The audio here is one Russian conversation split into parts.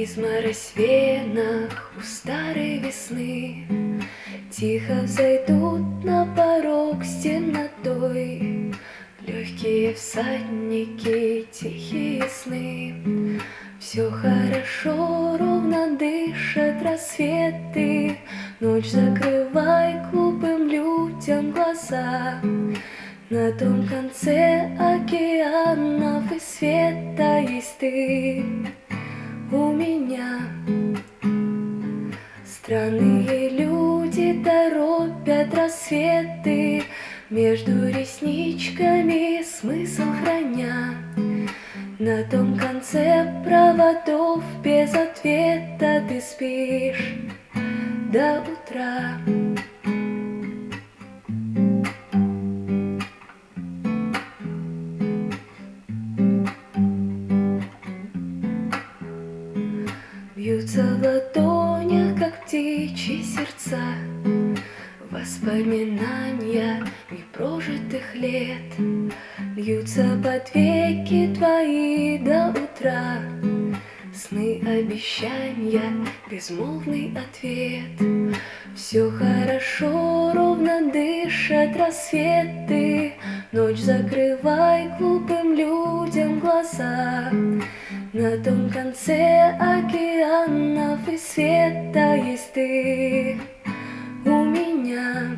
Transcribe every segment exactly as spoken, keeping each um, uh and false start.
Изморозь в венах у старой весны, Тихо взойдут на порог с темнотой легкие всадники, тихие сны. Все хорошо, ровно дышат рассветы, Ночь, закрывай глупым людям глаза. На том конце океанов и света есть ты у меня. Странные люди торопят рассветы, Между ресничками смысл храня. На том конце проводов без ответа ты спишь до утра. Бьются в ладонях, как птичьи сердца, Воспоминания непрожитых лет. Льются под веки твои до утра, Сны, обещания, безмолвный ответ. Все хорошо, ровно дышат рассветы, Ночь, закрывай глупым людям глаза. На том конце океанов и света есть ты у меня.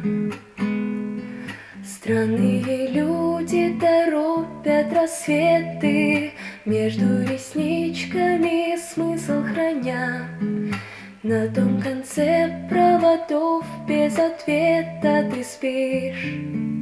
Странные люди торопят рассветы, Между ресничками смысл храня. На том конце проводов без ответа ты спишь